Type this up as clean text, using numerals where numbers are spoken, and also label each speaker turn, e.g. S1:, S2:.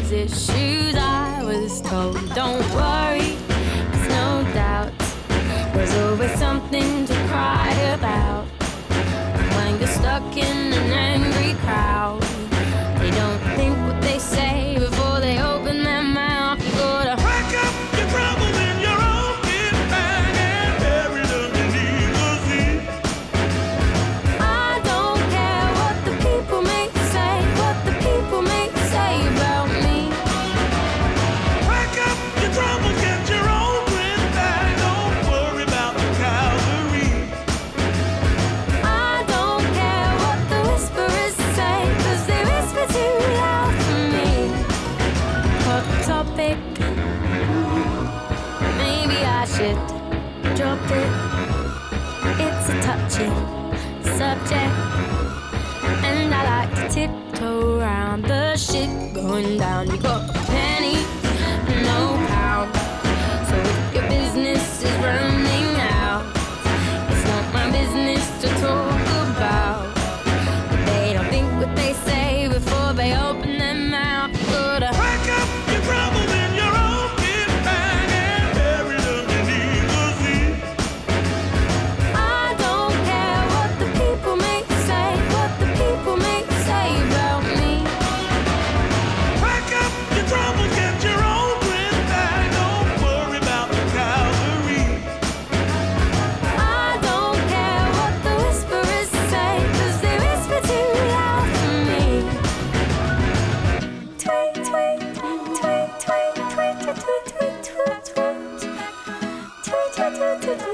S1: these issues. I was told, don't worry, there's no doubt. There's always something to cry about. When you're stuck in an angry crowd, they don't think what they say before they open their mouth. You gotta
S2: pack up your troubles in your own kit bag and bury them beneath the sea.
S1: I don't care what the people may say, what the people may say about me.
S2: Pack up your troubles, get your own grip bag. Don't worry about the Calvary.
S1: I don't care what the whisperers say, 'cause they whisper too loud for me. Hot topic, maybe I should drop it. It's a touchy subject, and I like to tiptoe around the shit going down. You got a penny, no pound. So if your business is running out, it's not my business to talk about. But they don't think what they say before they open their mouth. You gotta
S2: Pack up your troubles in your own kit bag and bury them beneath the sea.
S1: I don't care what the people may say, what the people may say about me.
S2: Pack up your troubles, get your own grip bag. Don't worry about the Calvary.
S1: I don't care what the whisperers say, 'cause they whisper too loud for me. Tweet, tweet, tweet, tweet, tweet, tweet, tweet, tweet, tweet, tweet, tweet, tweet, tweet, tweet.